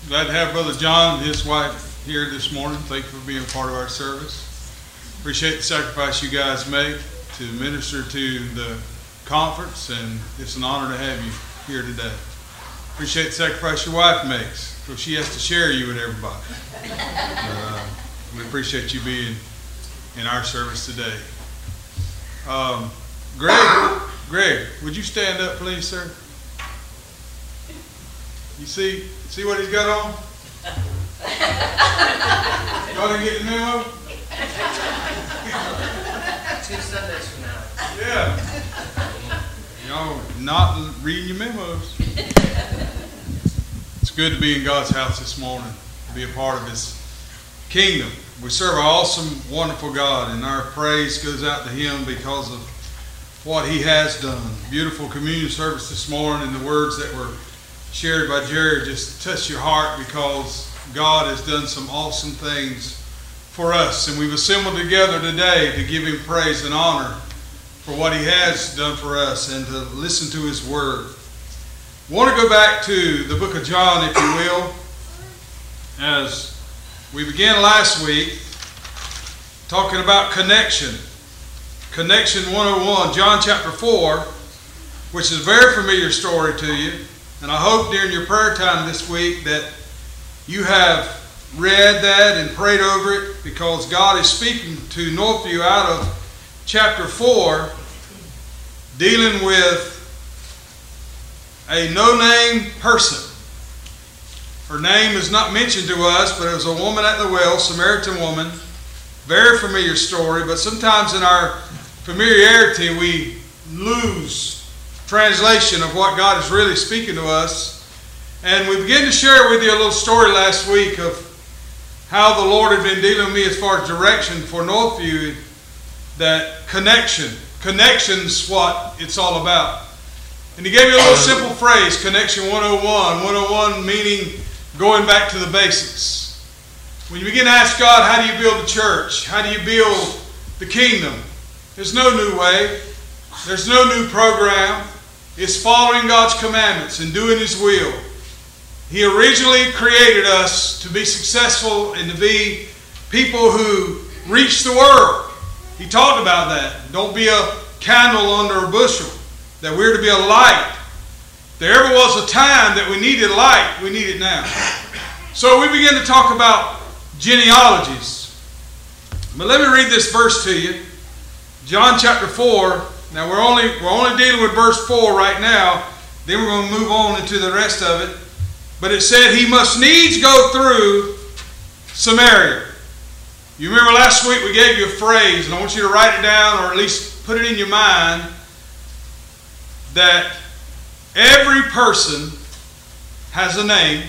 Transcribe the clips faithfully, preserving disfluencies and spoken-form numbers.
Glad to have Brother John and his wife here this morning. Thank you for being a part of our service. Appreciate the sacrifice you guys make to minister to the conference, and it's an honor to have you here today. Appreciate the sacrifice your wife makes, so she has to share you with everybody. Uh, we appreciate you being in our service today. Um, Greg, Greg, would you stand up, please, sir? You see, see what he's got on? Y'all didn't get the memo? Two Sundays from now. Yeah. Y'all not reading your memos. It's good to be in God's house this morning, to be a part of His kingdom. We serve an awesome, wonderful God, and our praise goes out to Him because of what He has done. Beautiful communion service this morning, and the words that were shared by Jerry just touch your heart because God has done some awesome things for us. And we've assembled together today to give Him praise and honor for what He has done for us and to listen to His Word. I want to go back to the book of John, if you will, as we began last week talking about connection. Connection one oh one, John chapter four, which is a very familiar story to you. And I hope during your prayer time this week that you have read that and prayed over it, because God is speaking to Northview out of chapter four, dealing with a no-name person. Her name is not mentioned to us, but it was a woman at the well, Samaritan woman. Very familiar story, but sometimes in our familiarity we lose translation of what God is really speaking to us. And we began to share with you a little story last week of how the Lord had been dealing with me as far as direction for Northview, that connection. Connection's what it's all about. And He gave me a little simple phrase, Connection one oh one. one oh one meaning going back to the basics. When you begin to ask God, how do you build the church? How do you build the kingdom? There's no new way. There's no new program. It's following God's commandments and doing His will. He originally created us to be successful and to be people who reach the world. He talked about that. Don't be a candle under a bushel. That we're to be a light. If there ever was a time that we needed light, we need it now. So we begin to talk about genealogies. But let me read this verse to you. John chapter four. Now we're only we're only dealing with verse four right now. Then we're going to move on into the rest of it. But it said He must needs go through Samaria. You remember last week we gave you a phrase, and I want you to write it down, or at least put it in your mind, that every person has a name,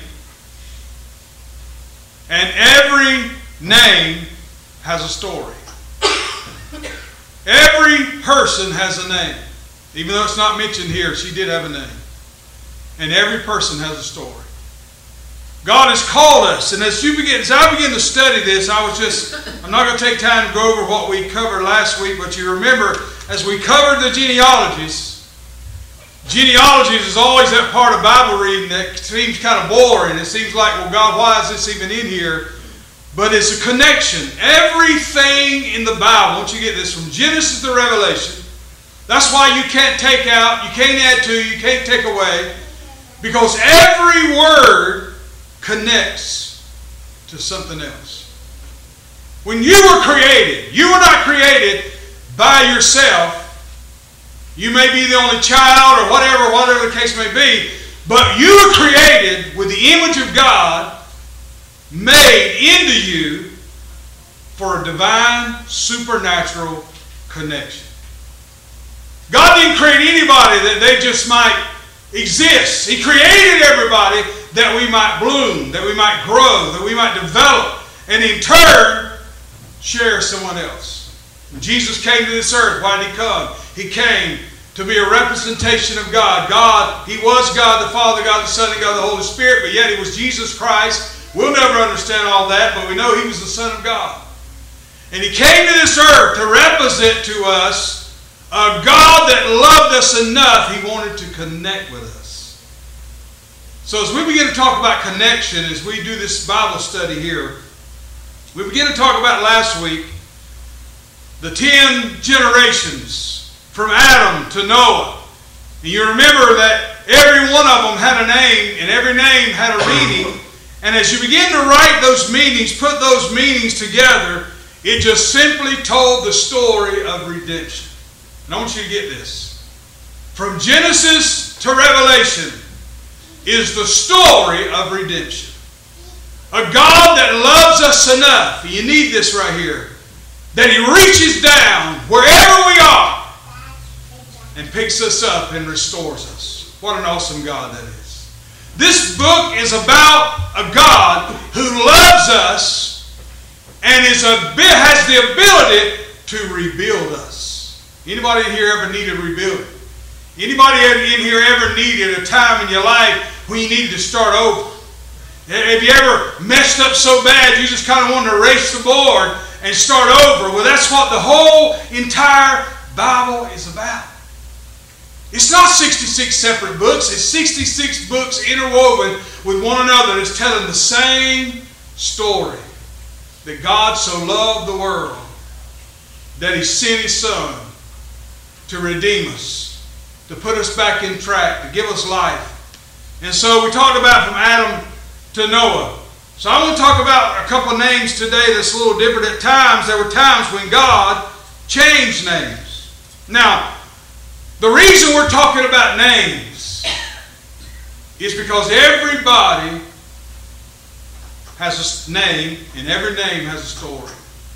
and every name has a story. Every person has a name. Even though it's not mentioned here, she did have a name. And every person has a story. God has called us, and as you begin, as I begin to study this, I was just, I'm not going to take time to go over what we covered last week, but you remember, as we covered the genealogies, genealogies is always that part of Bible reading that seems kind of boring. It seems like, well, God, why is this even in here? But it's a connection. Everything in the Bible, once you get this from Genesis to Revelation, that's why you can't take out, you can't add to, you can't take away, because every word connects to something else. When you were created, you were not created by yourself. You may be the only child or whatever, whatever the case may be, but you were created with the image of God made into you for a divine, supernatural connection. God didn't create anybody that they just might exist. He created everybody that we might bloom, that we might grow, that we might develop, and in turn, share someone else. When Jesus came to this earth, why did He come? He came to be a representation of God. God, He was God the Father, God the Son, and God the Holy Spirit, but yet He was Jesus Christ. We'll never understand all that, but we know He was the Son of God. And He came to this earth to represent to us a God that loved us enough, He wanted to connect with us. So as we begin to talk about connection, as we do this Bible study here, we began to talk about last week the ten generations from Adam to Noah. And you remember that every one of them had a name, and every name had a meaning. And as you begin to write those meanings, put those meanings together, it just simply told the story of redemption. And I want you to get this. From Genesis to Revelation is the story of redemption. A God that loves us enough, you need this right here, that He reaches down wherever we are and picks us up and restores us. What an awesome God that is. This book is about a God who loves us and is a, has the ability to rebuild us. Anybody in here ever needed rebuilding? Anybody in here ever needed a time in your life when you needed to start over? Have you ever messed up so bad you just kind of wanted to erase the board and start over? Well, that's what the whole entire Bible is about. It's not sixty-six separate books. It's sixty-six books interwoven with one another that's telling the same story. That God so loved the world that He sent His Son to redeem us, to put us back in track, to give us life. And so we talked about from Adam to Noah. So I want to talk about a couple of names today that's a little different. At times, there were times when God changed names. Now, the reason we're talking about names is because everybody has a name, and every name has a story.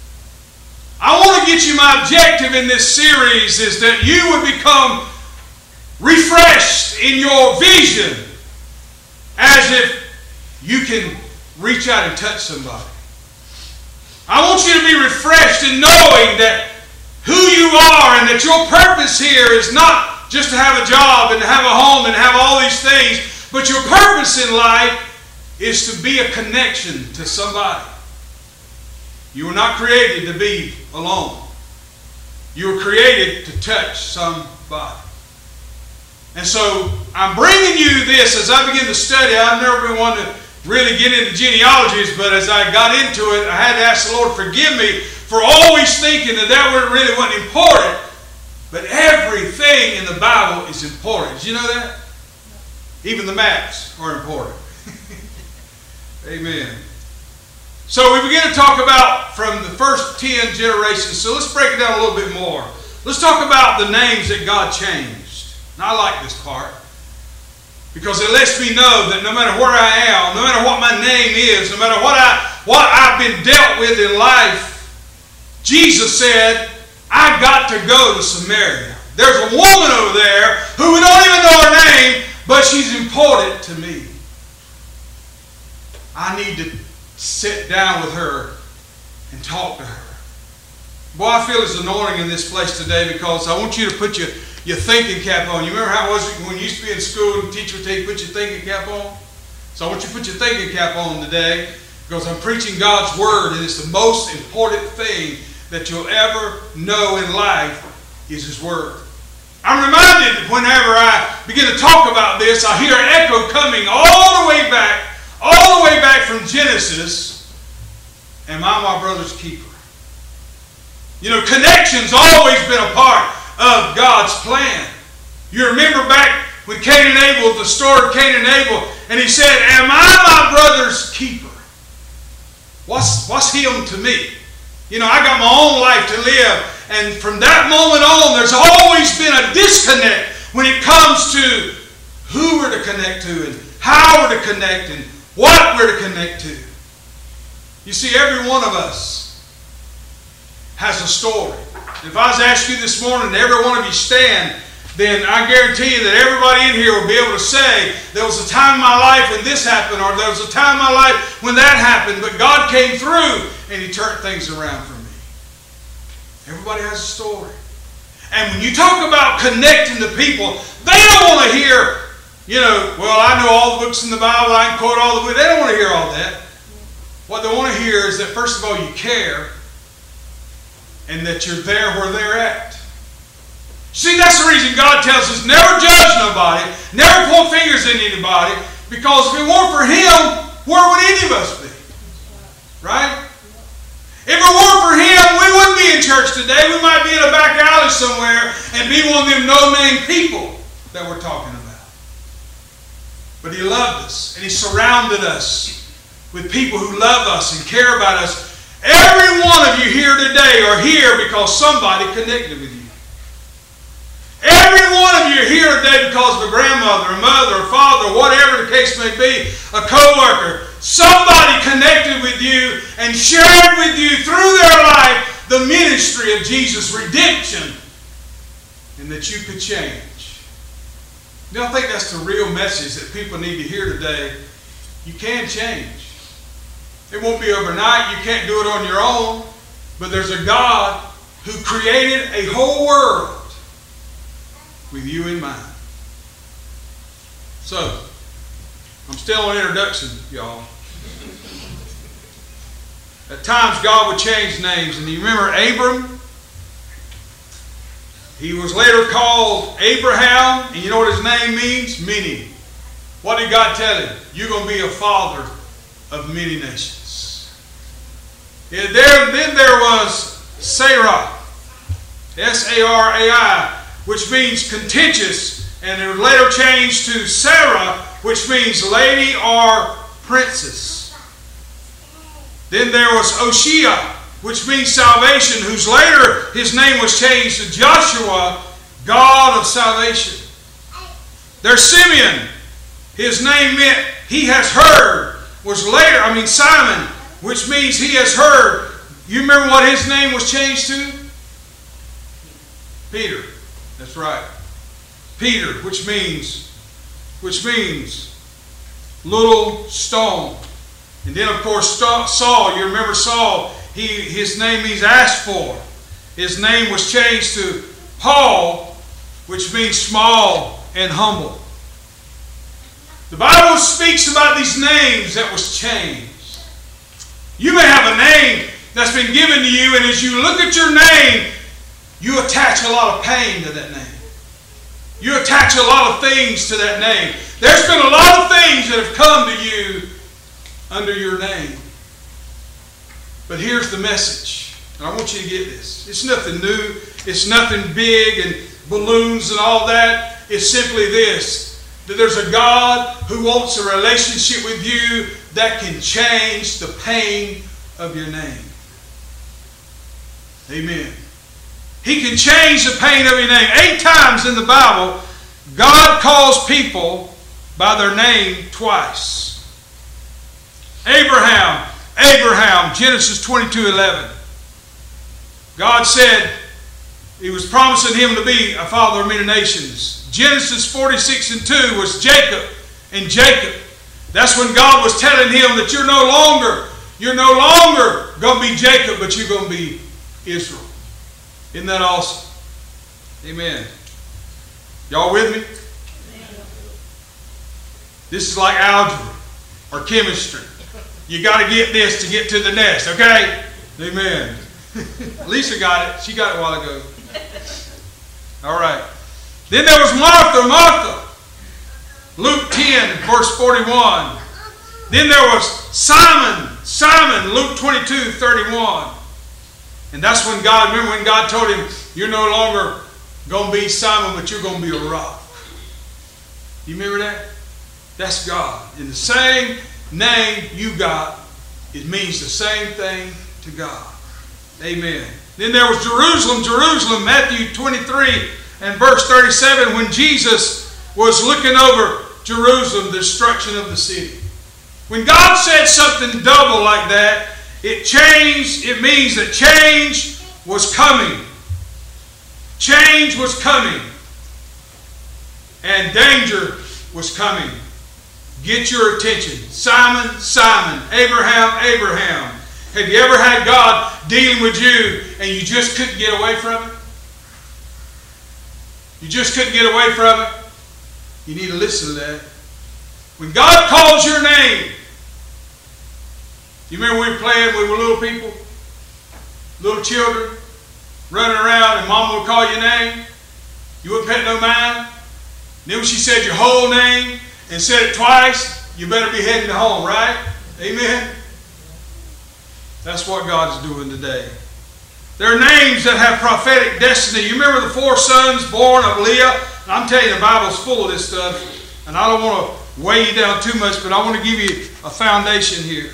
I want to get you, my objective in this series is that you would become refreshed in your vision as if you can reach out and touch somebody. I want you to be refreshed in knowing that who you are and that your purpose here is not just to have a job and to have a home and have all these things, but your purpose in life is to be a connection to somebody. You were not created to be alone. You were created to touch somebody. And so I'm bringing you this as I begin to study. I've never been one to really get into genealogies, but as I got into it, I had to ask the Lord forgive me for always thinking that that really wasn't important. But everything in the Bible is important. Did you know that? Even the maps are important. Amen. So we begin to talk about from the first ten generations. So let's break it down a little bit more. Let's talk about the names that God changed. And I like this part because it lets me know that no matter where I am, no matter what my name is, no matter what, I, what I've been dealt with in life, Jesus said, I've got to go to Samaria. There's a woman over there who we don't even know her name, but she's important to me. I need to sit down with her and talk to her. Boy, I feel His anointing in this place today because I want you to put your, your thinking cap on. You remember how it was when you used to be in school and the teacher would tell you to put your thinking cap on? So I want you to put your thinking cap on today because I'm preaching God's Word, and it's the most important thing that you'll ever know in life is His Word. I'm reminded that whenever I begin to talk about this, I hear an echo coming all the way back, all the way back from Genesis. Am I my brother's keeper? You know, connection's always been a part of God's plan. You remember back when Cain and Abel, the story of Cain and Abel, and he said, am I my brother's keeper? What's, what's him to me? You know, I got my own life to live. And from that moment on, there's always been a disconnect when it comes to who we're to connect to and how we're to connect and what we're to connect to. You see, every one of us has a story. If I was to ask you this morning, every one of you stand, then I guarantee you that everybody in here will be able to say, there was a time in my life when this happened, or there was a time in my life when that happened, but God came through and He turned things around for me. Everybody has a story. And when you talk about connecting to people, they don't want to hear, you know, well, I know all the books in the Bible, I can quote all the books. They don't want to hear all that. What they want to hear is that, first of all, you care and that you're there where they're at. See, that's the reason God tells us never judge nobody, never point fingers at anybody. Because if it weren't for Him, where would any of us be? Right? If it weren't for Him, we wouldn't be in church today. We might be in a back alley somewhere and be one of them no-name people that we're talking about. But He loved us, and He surrounded us with people who love us and care about us. Every one of you here today are here because somebody connected with you. Every one of you are here today because of a grandmother, a mother, a father, whatever the case may be, a co-worker. Somebody connected with you and shared with you through their life the ministry of Jesus' redemption, and that you could change. You know, I think that's the real message that people need to hear today. You can change. It won't be overnight. You can't do it on your own. But there's a God who created a whole world with you in mind. So, I'm still on introduction, y'all. At times God would change names. And you remember Abram? He was later called Abraham. And you know what his name means? Many. What did God tell him? You're going to be a father of many nations. Yeah, there, then there was Sarai. S A R A I, which means contentious. And it was later changed to Sarah, which means lady or princess. Then there was Oshia, which means salvation, whose later his name was changed to Joshua, God of salvation. There's Simeon. His name meant he has heard. Was later, I mean Simon, which means he has heard. You remember what his name was changed to? Peter. That's right. Peter, which means, which means little stone. And then, of course, Saul. You remember Saul. He, his name means asked for. His name was changed to Paul, which means small and humble. The Bible speaks about these names that was changed. You may have a name that's been given to you, and as you look at your name, you attach a lot of pain to that name. You attach a lot of things to that name. There's been a lot of things that have come to you under your name. But here's the message. And I want you to get this. It's nothing new. It's nothing big and balloons and all that. It's simply this. That there's a God who wants a relationship with you that can change the pain of your name. Amen. He can change the pain of your name. Eight times in the Bible, God calls people by their name twice. Abraham, Abraham, Genesis twenty-two eleven. God said He was promising him to be a father of many nations. Genesis forty-six and two was Jacob and Jacob. That's when God was telling him that you're no longer, you're no longer going to be Jacob, but you're going to be Israel. Isn't that awesome? Amen. Y'all with me? This is like algebra or chemistry. You got to get this to get to the next, okay? Amen. Lisa got it. She got it a while ago. All right. Then there was Martha, Martha. Luke ten, verse forty-one. Then there was Simon, Simon, Luke twenty-two, thirty-one. And that's when God, remember when God told him, you're no longer going to be Simon, but you're going to be a rock. You remember that? That's God. In the same name you got, it means the same thing to God. Amen. Then there was Jerusalem, Jerusalem, Matthew twenty-three and verse thirty-seven, when Jesus was looking over Jerusalem, the destruction of the city. When God said something double like that, it changed, it means that change was coming. Change was coming. And danger was coming. Get your attention. Simon, Simon, Abraham, Abraham. Have you ever had God dealing with you and you just couldn't get away from it? You just couldn't get away from it? You need to listen to that. When God calls your name, you remember we were playing, we were little people, little children, running around and Mama would call your name. You wouldn't pay no mind. And then when she said your whole name and said it twice, you better be heading home, right? Amen? That's what God's doing today. There are names that have prophetic destiny. You remember the four sons born of Leah? And I'm telling you, the Bible's full of this stuff. And I don't want to weigh you down too much, but I want to give you a foundation here.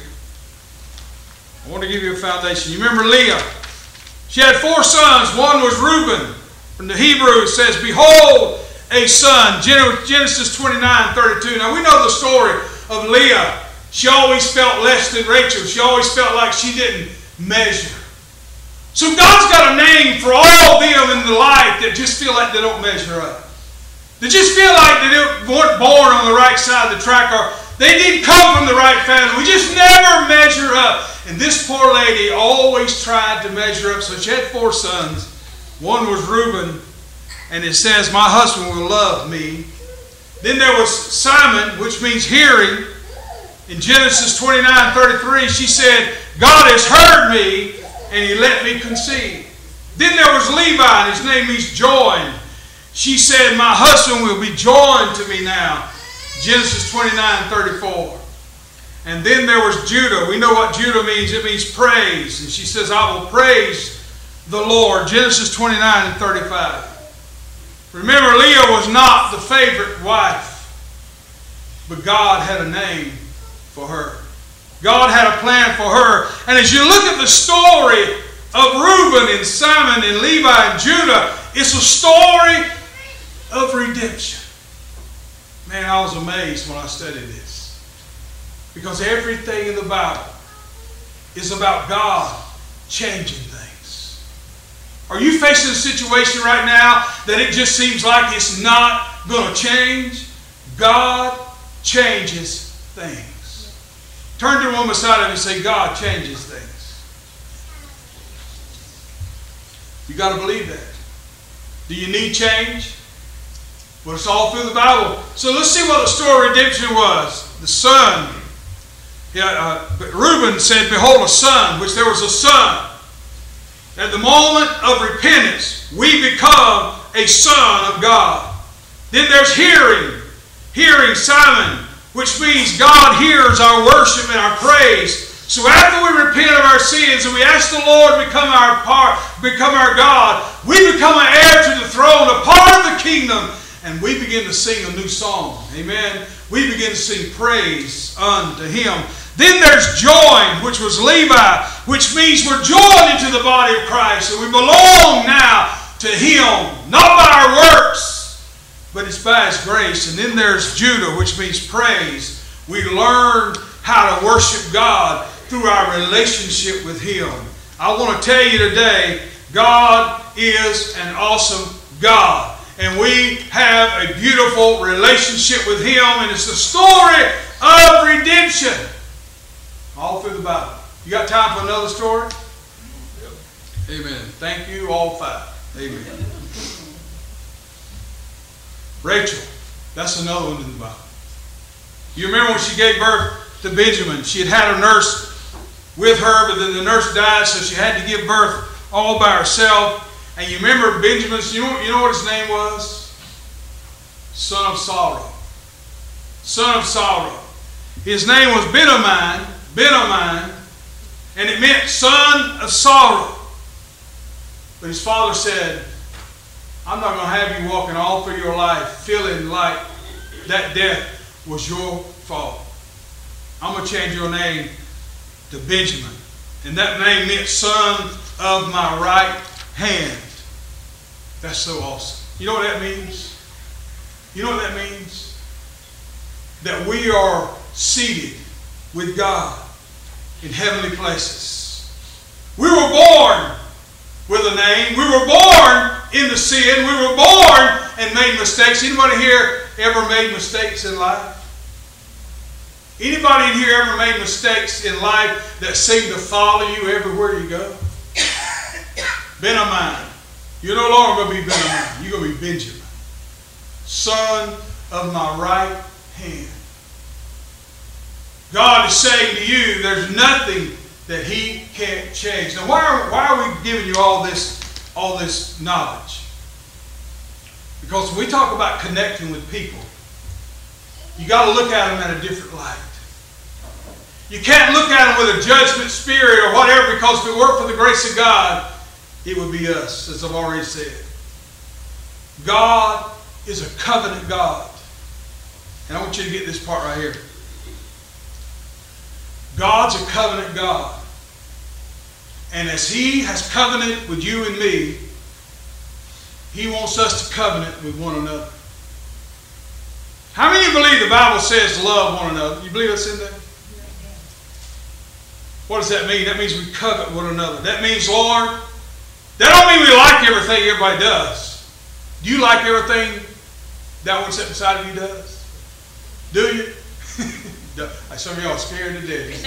I want to give you a foundation. You remember Leah? She had four sons. One was Reuben. From the Hebrew, it says, behold, a son. Genesis twenty-nine thirty-two. Now we know the story of Leah. She always felt less than Rachel. She always felt like she didn't measure. So God's got a name for all them in the life that just feel like they don't measure up. They just feel like they weren't born on the right side of the track, or they didn't come from the right family. We just never measure up. And this poor lady always tried to measure up. So she had four sons. One was Reuben, and it says, my husband will love me. Then there was Simon, which means hearing. In Genesis twenty-nine thirty-three, she said, God has heard me, and he let me conceive. Then there was Levi, and his name means joined. She said, my husband will be joined to me now. Genesis twenty-nine thirty-four. And then there was Judah. We know what Judah means. It means praise. And she says, I will praise the Lord. Genesis twenty-nine and thirty-five. Remember, Leah was not the favorite wife, but God had a name for her. God had a plan for her. And as you look at the story of Reuben and Simon and Levi and Judah, it's a story of redemption. Man, I was amazed when I studied this. Because everything in the Bible is about God changing things. Are you facing a situation right now that it just seems like it's not going to change? God changes things. Turn to the one beside of you and say, God changes things. You got to believe that. Do you need change? Well, it's all through the Bible. So let's see what the story of redemption was. The son. Yeah, uh, Reuben said, behold, a son, which there was a son. At the moment of repentance, we become a son of God. Then there's hearing. Hearing, Simon, which means God hears our worship and our praise. So after we repent of our sins and we ask the Lord to become our part, become our God, we become an heir to the throne, a part of the kingdom, and we begin to sing a new song. Amen. We begin to sing praise unto Him. Then there's joined, which was Levi, which means we're joined into the body of Christ, and we belong now to Him, not by our works, but it's by His grace. And then there's Judah, which means praise. We learn how to worship God through our relationship with Him. I want to tell you today, God is an awesome God. And we have a beautiful relationship with Him. And it's the story of redemption. All through the Bible. You got time for another story? Yep. Amen. Thank you, all five. Amen. Rachel. That's another one in the Bible. You remember when she gave birth to Benjamin. She had had a nurse with her, but then the nurse died, so she had to give birth all by herself. And you remember Benjamin's, you know, you know what his name was? Son of sorrow. Son of sorrow. His name was Benjamin, Benjamin, and it meant son of sorrow. But his father said, I'm not going to have you walking all through your life feeling like that death was your fault. I'm going to change your name to Benjamin. And that name meant son of my right hand. That's so awesome. You know what that means? You know what that means? That we are seated with God in heavenly places. We were born with a name. We were born into sin. We were born and made mistakes. Anybody here ever made mistakes in life? Anybody in here ever made mistakes in life that seem to follow you everywhere you go? Benjamin. You're no longer going to be Benjamin. You're going to be Benjamin. Son of my right hand. God is saying to you, there's nothing that He can't change. Now, why are, why are we giving you all this, all this knowledge? Because when we talk about connecting with people, you got to look at them in a different light. You can't look at them with a judgment spirit or whatever, because if it weren't for the grace of God, it would be us, as I've already said. God is a covenant God. And I want you to get this part right here. God's a covenant God. And as He has covenanted with you and me, He wants us to covenant with one another. How many of you believe the Bible says to love one another? You believe that's in there? What does that mean? That means we covet one another. That means, Lord, that don't mean we like everything everybody does. Do you like everything that one sitting beside of you does? Do you? Some of y'all are scared to death.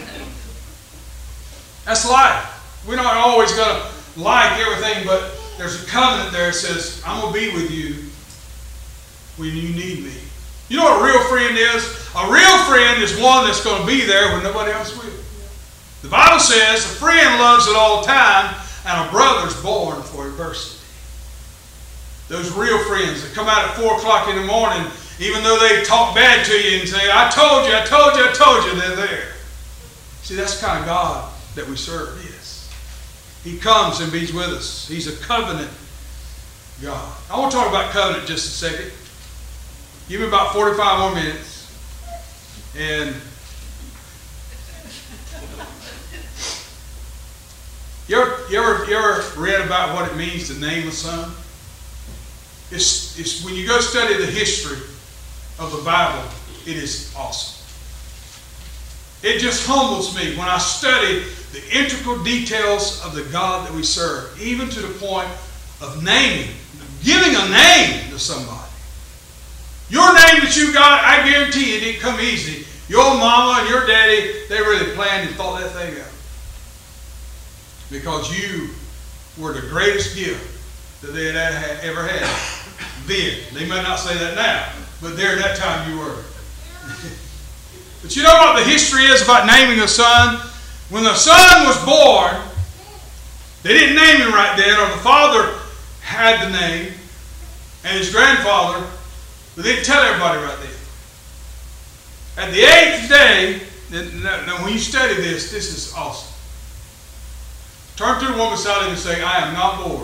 That's life. We're not always going to like everything, but there's a covenant there that says, I'm going to be with you when you need me. You know what a real friend is? A real friend is one that's going to be there when nobody else will. The Bible says a friend loves at all time, and a brother's born for adversity. Those real friends that come out at four o'clock in the morning, even though they talk bad to you and say, I told you, I told you, I told you, they're there. See, that's the kind of God that we serve. Yes. He comes and be with us. He's a covenant God. I want to talk about covenant just a second. Give me about forty-five more minutes. And you ever, you ever, you ever read about what it means to name a son? It's, it's when you go study the history of the Bible, it is awesome. It just humbles me when I study the integral details of the God that we serve, even to the point of naming, giving a name to somebody. Your name that you got, I guarantee it didn't come easy. Your mama and your daddy, they really planned and thought that thing out. Because you were the greatest gift that they had ever had. Then. They may not say that now, but there at that time you were. But you know what the history is about naming a son? When the son was born, they didn't name him right then, or the father had the name, and his grandfather, but they didn't tell everybody right then. At the eighth day, now when you study this, this is awesome. Turn to the woman beside him and say, I am not bored.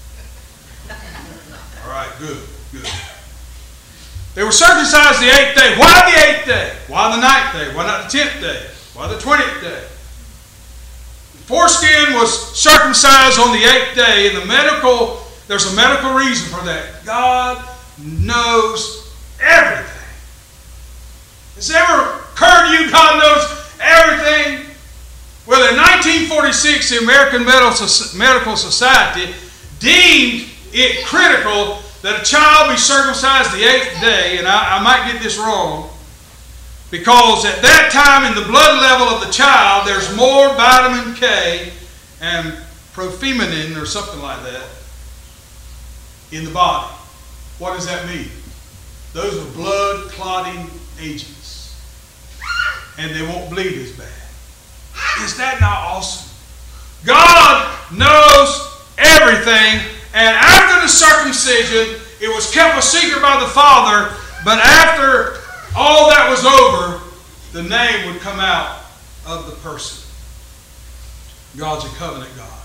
All right, good, good. They were circumcised the eighth day. Why the eighth day? Why the ninth day? Why not the tenth day? Why the twentieth day? The foreskin was circumcised on the eighth day, and the medical, there's a medical reason for that. God knows everything. Has it ever occurred to you God knows everything? Well, in nineteen forty-six, the American Medical Society deemed it critical that a child be circumcised the eighth day, and I, I might get this wrong, because at that time in the blood level of the child, there's more vitamin K and profeminin or something like that in the body. What does that mean? Those are blood clotting agents, and they won't bleed as bad. Is that not awesome? God knows everything, and after the circumcision, it was kept a secret by the father, but after all that was over, the name would come out of the person. God's a covenant God.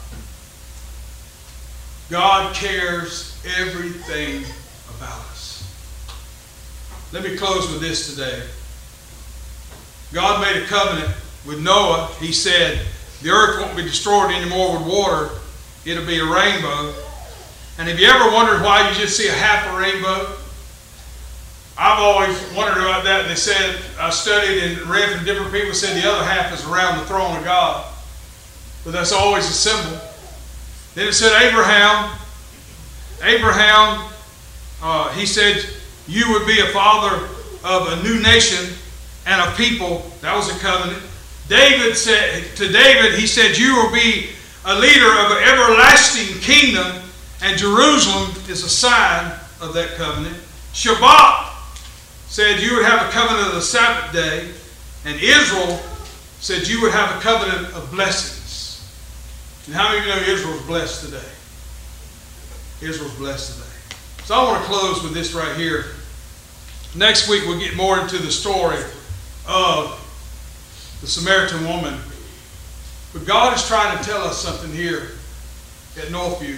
God cares everything about us. Let me close with this today. God made a covenant with Noah. He said, the earth won't be destroyed anymore with water. It'll be a rainbow. And have you ever wondered why you just see a half a rainbow? I've always wondered about that. They said, I studied and read from different people, said the other half is around the throne of God. But that's always a symbol. Then it said Abraham. Abraham, uh, he said, you would be a father of a new nation and a people. That was a covenant. David said, to David, he said, you will be a leader of an everlasting kingdom, and Jerusalem is a sign of that covenant. Shabbat said you would have a covenant of the Sabbath day, and Israel said you would have a covenant of blessings. And how many of you know Israel's blessed today? Israel's blessed today. So I want to close with this right here. Next week we'll get more into the story of the Samaritan woman. But God is trying to tell us something here at Northview.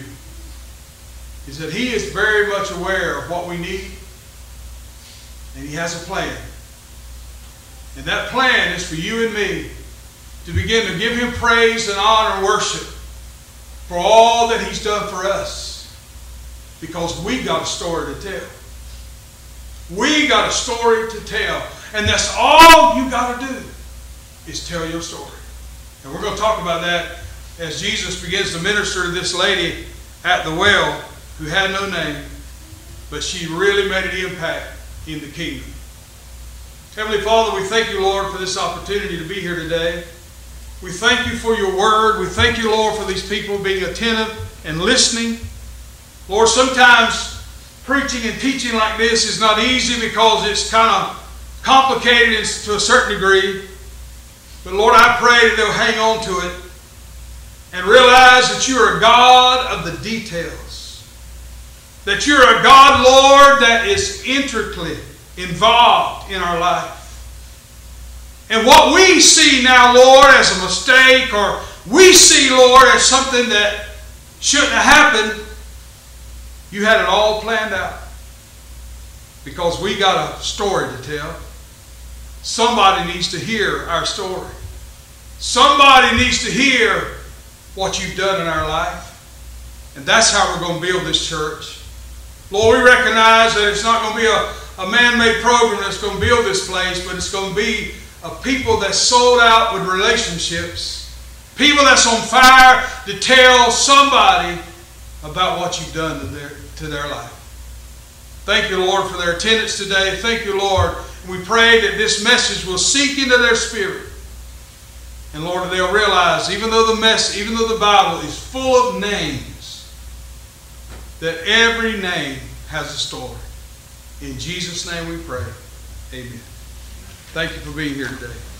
Is that He is very much aware of what we need. And He has a plan. And that plan is for you and me to begin to give Him praise and honor and worship for all that He's done for us. Because we got a story to tell. We got a story to tell. And that's all you got to do is tell your story. And we're going to talk about that as Jesus begins to minister to this lady at the well who had no name, but she really made an impact in the kingdom. Heavenly Father, we thank you, Lord, for this opportunity to be here today. We thank you for your word. We thank you, Lord, for these people being attentive and listening. Lord, sometimes preaching and teaching like this is not easy because it's kind of complicated to a certain degree. But Lord, I pray that they'll hang on to it and realize that you are a God of the details. That you're a God, Lord, that is intricately involved in our life. And what we see now, Lord, as a mistake, or we see, Lord, as something that shouldn't have happened, you had it all planned out. Because we got a story to tell. Somebody needs to hear our story. Somebody needs to hear what you've done in our life. And that's how we're going to build this church. Lord, we recognize that it's not going to be a, a man-made program that's going to build this place, but it's going to be a people that's sold out with relationships. People that's on fire to tell somebody about what you've done to their, to their life. Thank you, Lord, for their attendance today. Thank you, Lord. And we pray that this message will sink into their spirit. And Lord, they'll realize, even though the mess, even though the Bible is full of names, that every name has a story. In Jesus' name we pray. Amen. Thank you for being here today.